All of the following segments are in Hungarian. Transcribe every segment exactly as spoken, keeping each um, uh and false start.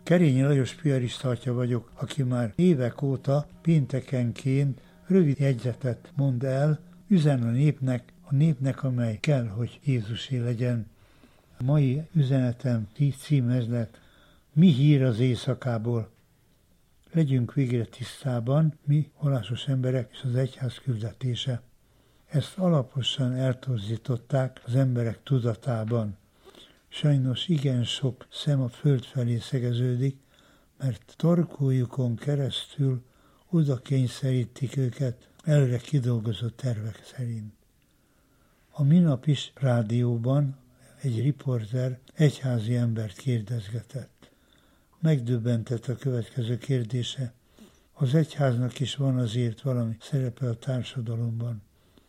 Kerényi Lajos piarista atya vagyok, aki már évek óta péntekenként rövid jegyzetet mond el, üzen a népnek, a népnek, amely kell, hogy Jézusé legyen. A mai üzenetem címez lett: mi hír az éjszakából? Legyünk végre tisztában, mi vallásos emberek és az egyház küldetése. Ezt alaposan eltorzították az emberek tudatában. Sajnos igen sok szem a föld felé szegeződik, mert tarkójukon keresztül oda kényszerítik őket előre kidolgozott tervek szerint. A minap is rádióban egy riporter egyházi embert kérdezgetett. Megdöbbentett a következő kérdése: az egyháznak is van azért valami szerepe a társadalomban.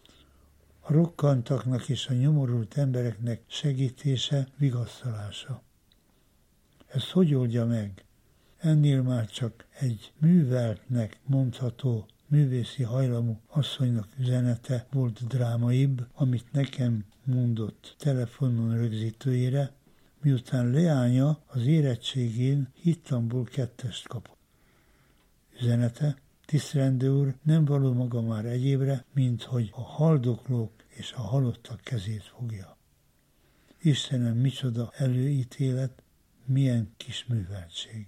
A rokkantaknak és a nyomorult embereknek segítése, vigasztalása. Ezt hogy oldja meg? Ennél már csak egy műveltnek mondható, művészi hajlamú asszonynak üzenete volt drámaibb, amit nekem mondott telefonon rögzítőjére, miután leánya az érettségén hittamból kettest kapott. Üzenete: tisztelendő úr, nem való maga már egyébre, mint hogy a haldoklók és a halottak kezét fogja. Istenem, micsoda előítélet, milyen kis műveltség.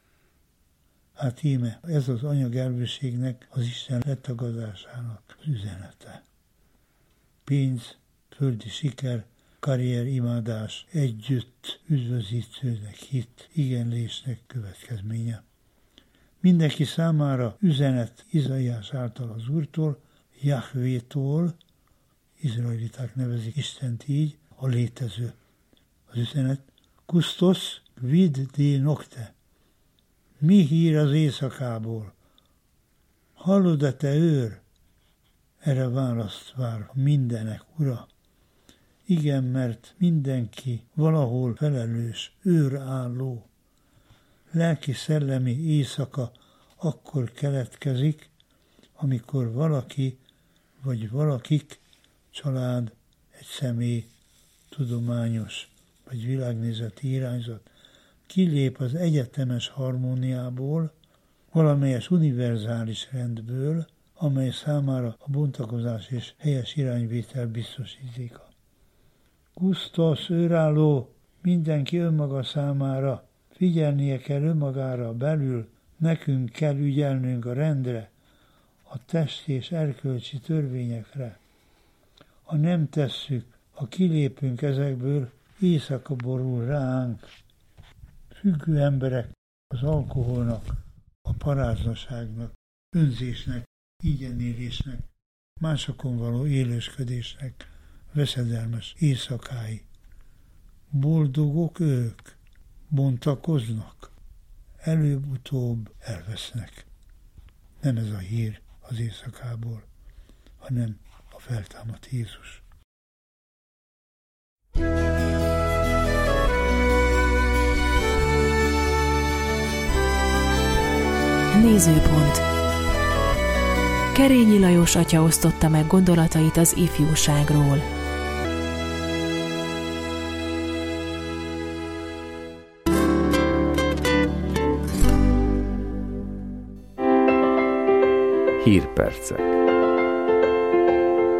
Hát íme, ez az anyagelvűségnek, az Isten letagadásának az üzenete. Pénz, földi siker, karrier, imádás, együtt üdvözítőnek hit, igenlésnek következménye. Mindenki számára üzenet Izaiás által az Úrtól, Jahvétól, izraeliták nevezik Istent így, a létező. Az üzenet: Kustos vid de nocte. Mi hír az éjszakából? Hallod-e, te őr? Erre választ vár mindenek ura. Igen, mert mindenki valahol felelős, őrálló. Lelki-szellemi éjszaka akkor keletkezik, amikor valaki vagy valakik, család, egy személy, tudományos vagy világnézeti irányzat kilép az egyetemes harmóniából, valamelyes univerzális rendből, amely számára a bontakozás és helyes irányvétel biztosítéka. Kusztos, őrálló, mindenki önmaga számára, figyelnie kell önmagára belül, nekünk kell ügyelnünk a rendre, a testi és erkölcsi törvényekre. Ha nem tesszük, ha kilépünk ezekből, éjszaka borul ránk. Függő emberek az alkoholnak, a paráznaságnak, önzésnek, ígyenélésnek, másokon való élősködésnek veszedelmes éjszakái. Boldogok ők, bontakoznak, előbb-utóbb elvesznek. Nem ez a hír az éjszakából, hanem a feltámadt Jézus. Nézőpont. Kerényi Lajos atya osztotta meg gondolatait az ifjúságról. Hírpercek.